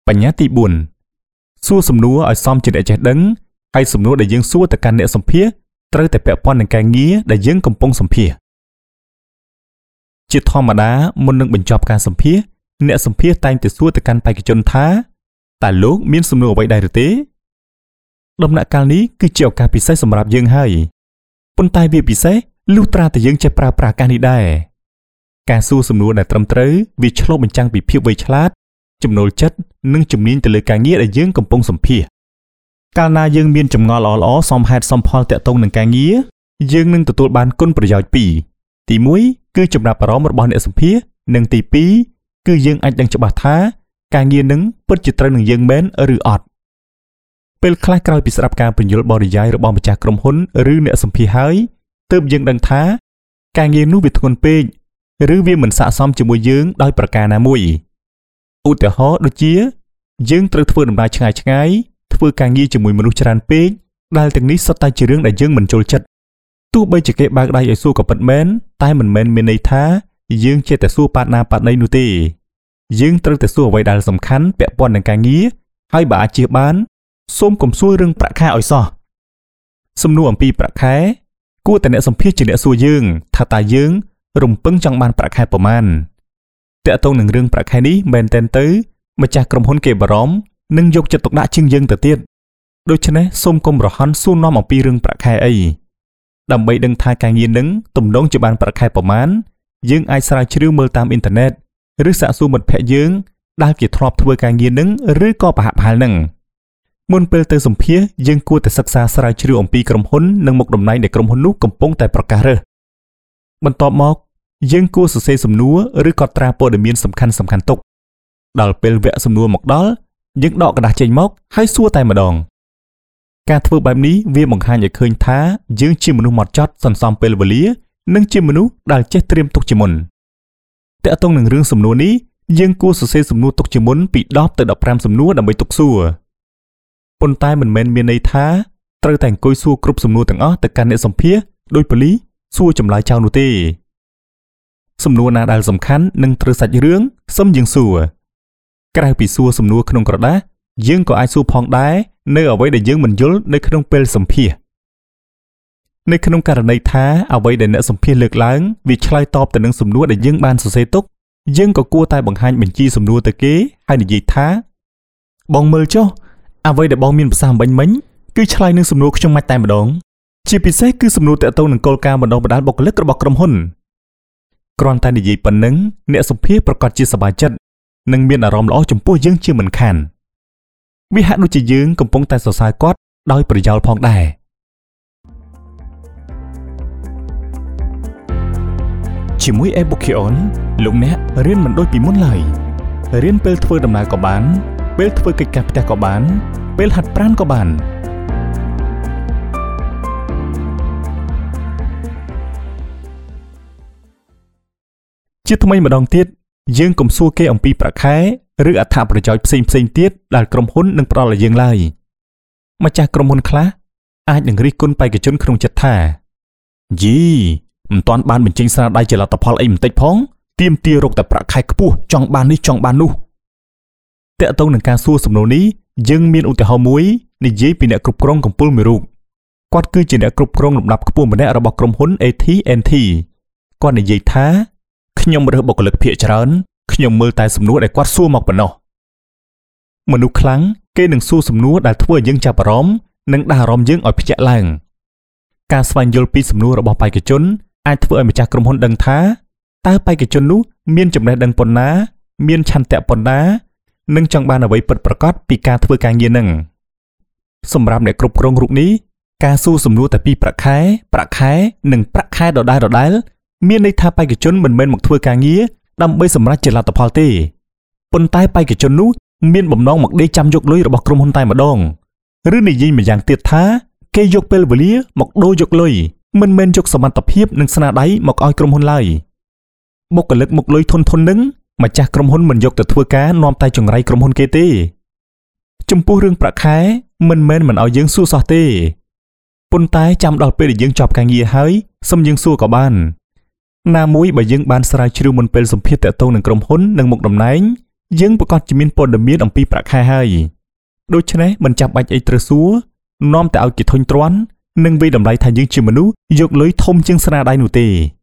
បញ្ញត្តិទី4សួរសំណួរឲ្យសមជាអ្នកចេះដឹងហើយសំណួរដែលយើងសួរទៅកាន់អ្នកសម្ភាសត្រូវតែពាក់ព័ន្ធនឹងការងារដែលយើងកំពុងសម្ភាសជាធម្មតាមុននឹងបញ្ចប់ការសម្ភាសអ្នកសម្ភាសតែងតែសួរទៅកាន់បេក្ខជនថាតើលោកមានសំណួរអ្វីដែរឬទេដំណាក់កាលនេះគឺជាឱកាសពិសេសសម្រាប់យើងហើយប៉ុន្តែវាពិសេសលុះត្រាតែយើងចេះប្រើប្រាស់ឱកាសនេះដែរការសួរសំណួរដែលត្រឹមត្រូវវាឆ្លុះបញ្ចាំងពីភាពវៃឆ្លាតចំណូលចិត្តនិងជំនាញទៅលើការងារដែលយើងកំពុងសម្ភាសកាលណាយើងមានចម្ងល់ល្អៗសមហេតុសមផលទាក់ទងនឹងការងារយើងនឹងទទួលបានគុណប្រយោជន៍ពីរទី1គឺចំណាប់អារម្មណ៍របស់អ្នកសម្ភាសនិងទី2គឺយើងអាចដឹងច្បាស់ថាការងារនឹងពិតជាត្រូវនឹងយើងមែនឬអត់ពេលខ្លះក្រោយពីស្ដាប់ការពន្យល់បរិយាយរបស់ម្ចាស់ក្រុមហ៊ុនឬអ្នកសម្ភាសហើយទើបយើងដឹងថាការងារនោះវាធ្ងន់ពេកឬវាមិនស័ក្តិសមជាមួយយើងដោយប្រការណាមួយឧទាហរណ៍ដូចជាយើងត្រូវធ្វើដំណើរឆ្ងាយធ្វើការងារជាមួយមនុស្សច្រើនពេកដែលទាំងនេះសុទ្ធតែជារឿងដែលយើងមិនចូលចិត្តទោះបីជាគេបើកដៃឲ្យសួរក៏ពិតមែនតែមិនមែនមានន័យថាយើងចេះតែសួរប៉ាត់ណាប៉ាត់ណីនោះទេយើងត្រូវតែសួរអ្វីដែលសំខាន់ពាក់ព័ន្ធនឹងការងារហើយបើអាចជៀសបានសូមកុំសួររឿងប្រាក់ខែឲ្យសោះសំណួរអំពីប្រាក់ខែគួរតែអ្នកសម្ភាសជាអ្នកសួរយើងថាតើយើងរំពឹងចង់បានប្រាក់ខែប្រមាណតាក់ទងនឹងរឿងប្រាក់ខែនេះមែនទែនទៅម្ចាស់ក្រុមហ៊ុនគេបារម្ភនិងយកចិត្តទុកដាក់ជាងយើងទៅទៀតដូច្នេះសូមកុំរហ័នសួរនាំអំពីរឿងប្រាក់ខែអីដើម្បីដឹងថាការងារនឹងទំនងជាបានប្រាក់ខែប្រមាណយើងអាចស្រាវជ្រាវមើលតាមអ៊ីនធឺណិតឬសាកសួរមិត្តភ័ក្តិយើងដែលគេធ្លាប់ធ្វើការងារនឹងឬក៏ប្រហាក់ប្រហែលនឹងមុនពេលទៅសម្ភាសយើងគួរតែសិក្សាស្រាវជ្រាវអំពីក្រុមហ៊ុននិងមុខតំណែងដែលក្រុមហ៊ុននោះកំពុងតែប្រកាសរើសបន្ទាប់មកយើងគួរសរសេរសំណួរឬកត់ត្រាព័ត៌មានសំខាន់ទុកដល់ពេលវគ្គសំណួរមកដល់យើងដកกระดาษចេញមកហើយសួរតែម្ដងការធ្វើបែបនេះវាបង្ហាញឲ្យឃើញថាយើងជាមនុស្សហ្មត់ចត់សន្សំពេលវេលានិងជាមនុស្សដែលចេះត្រៀមទុកជាមុនតាក់ទងនឹងរឿងសំណួរនេះយើងគួរសរសេរសំណួរទុកជាមុនពី10ទៅ15សំណួរដើម្បីទុកសួរប៉ុន្តែមិនមែនមានន័យថាត្រូវតែអង្គុយសួរគ្រប់សំណួរទាំងអស់ទៅកាន់អ្នកសម្ភាសដោយប៉ូលីសសួរចម្លើយចោលនោះទេសំណួរណាដែលសំខាន់និងត្រូវសាច់រឿងសូមយើងសួរក្រៅពីសួរសំណួរក្នុងក្រដាសយើងក៏អាចសួរផងដែរនៅអ្វីដែលយើងមិនយល់នៅក្នុងពេលសម្ភាសនៅក្នុងករណីថាអ្វីដែលអ្នកសម្ភាសលើកឡើងវាឆ្លើយតបទៅនឹងសំណួរដែលយើងបានសរសេរទុកយើងក៏គួរតែបង្ហាញបញ្ជីសំណួរទៅគេហើយនិយាយថាបងមើលចុះអ្វីដែលបងមានប្រសាសន៍មិញគឺឆ្លើយនឹងសំណួរខ្ញុំមិនតែម្ដងជាពិសេសគឺសំណួរទាក់ទងនឹងគោលការណ៍បណ្ដុះបណ្ដាលបុគ្គលិករបស់ក្រុមហ៊ុនគ្រាន់តែនិយាយប៉ុណ្ណឹងអ្នកសម្ភាសប្រកាសជាសប្បាយចិត្តនិងមានអារម្មណ៍ល្អចំពោះយើងជាមិនខានវាហាក់ដូចជាយើងកំពុងតែសរសើរគាត់ដោយប្រយោលផងដែរជាមួយ Ebookyon លោកអ្នករៀនមិនដូចពីមុនឡើយរៀនពេលធ្វើដំណើរក៏បានពេលធ្វើកិច្ចការផ្ទះក៏បានពេលហាត់ប្រាណក៏បានជាថ្មីម្ដងទៀតយើងកុំសួរគេអំពីប្រាក់ខែឬអត្ថប្រយោជន៍ផ្សេងទៀតដែលក្រុមហ៊ុននឹងផ្ដល់ឲ្យយើងឡើយម្ចាស់ក្រុមហ៊ុនខ្លះអាចនឹងរិះគន់បេក្ខជនក្នុងចិត្តថាយីមិនទាន់បានបញ្ចេញស្នាដៃជាលទ្ធផលអីបន្តិចផងទាមទាររកតែប្រាក់ខែខ្ពស់ចង់បាននេះចង់បាននោះតាក់ទងនឹងការសួរសំណួរនេះយើងមានឧទាហរណ៍មួយនិយាយពីអ្នកគ្រប់គ្រងកំពូលមួយរូបគាត់គឺជាអ្នកគ្រប់គ្រងលំដាប់ខ្ពស់ម្នាក់របស់ក្រុមហ៊ុន AT&T គាត់និយាយថាខ្ញុំរើសបុគ្គលិកភាគច្រើនខ្ញុំមើលតែសំណួរដែលគាត់សួរមកប៉ុណ្ណោះមនុស្សខ្លាំងគេនឹងសួរសំណួរដែលធ្វើឲ្យយើងចាប់អារម្មណ៍និងដាស់អារម្មណ៍យើងឲ្យភ្ញាក់ឡើងការស្វែងយល់ពីសំណួររបស់បេក្ខជនអាចធ្វើឲ្យម្ចាស់ក្រុមហ៊ុនដឹងថាតើបេក្ខជននោះមានចំណេះដឹងប៉ុណ្ណាមានឆន្ទៈប៉ុណ្ណានិងចង់បានអ្វីពិតប្រាកដពីការធ្វើការងារនឹងសម្រាប់អ្នកគ្រប់គ្រងរូបនេះការសួរសំណួរតែពីប្រាក់ខែនិងប្រាក់ខែដដែលមានន័យថាបេក្ខជនមិនមែនមកធ្វើការងារដើម្បីសម្រេចជាលទ្ធផលទេប៉ុន្តែបេក្ខជននោះមានបំណងមកដេកចាំយកលុយរបស់ក្រុមហ៊ុនតែម្ដងឬនិយាយម្យ៉ាងទៀតថាគេយកពេលវេលាមកដូរយកលុយមិនមែនយកសមត្ថភាពនិងស្នាដៃមកឲ្យក្រុមហ៊ុនឡើយបុគ្គលិកមុខលុយធននឹងម្ចាស់ក្រុមហ៊ុនមិនយកទៅធ្វើការនាំតែចង្រៃក្រុមហ៊ុនគេទេចំពោះរឿងប្រាក់ខែមិនមែនមិនឲ្យយើងសួរសោះទេប៉ុន្តែចាំដល់ពេលដែលយើងចប់ការងារហើយសុំយើងសួរក៏បានណាមួយបើយើងបានស្រាវជ្រាវមុនពេលសម្ភាសន៍តាក់ទងនឹងក្រុមហ៊ុននិងមុខតំណែងយើងប្រកាសជាមានព័ត៌មានអំពីប្រាក់ខែហើយដូច្នេះមិនចាំបាច់អីត្រូវសួរនាំតែឲ្យគេធុញទ្រាន់និងវិតម្លៃថាយើងជាមនុស្សយកលុយធំជាងស្នាដៃនោះទេ